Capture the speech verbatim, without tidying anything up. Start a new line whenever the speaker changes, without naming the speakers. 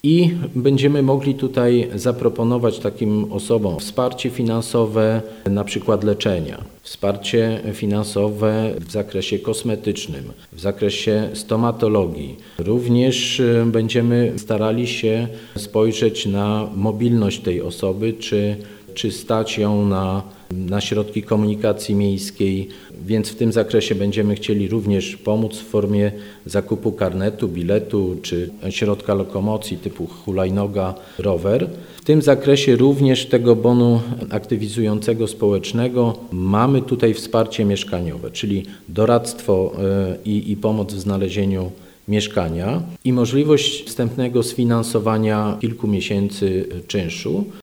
I będziemy mogli tutaj zaproponować takim osobom wsparcie finansowe, na przykład leczenia, wsparcie finansowe w zakresie kosmetycznym, w zakresie stomatologii. Również będziemy starali się spojrzeć na mobilność tej osoby, czy, czy stać ją na, na środki komunikacji miejskiej, więc w tym zakresie będziemy chcieli również pomóc w formie zakupu karnetu, biletu czy środka lokomocji typu hulajnoga, rower. W tym zakresie również tego bonu aktywizującego społecznego mamy tutaj wsparcie mieszkaniowe, czyli doradztwo i, i pomoc w znalezieniu mieszkania i możliwość wstępnego sfinansowania kilku miesięcy czynszu.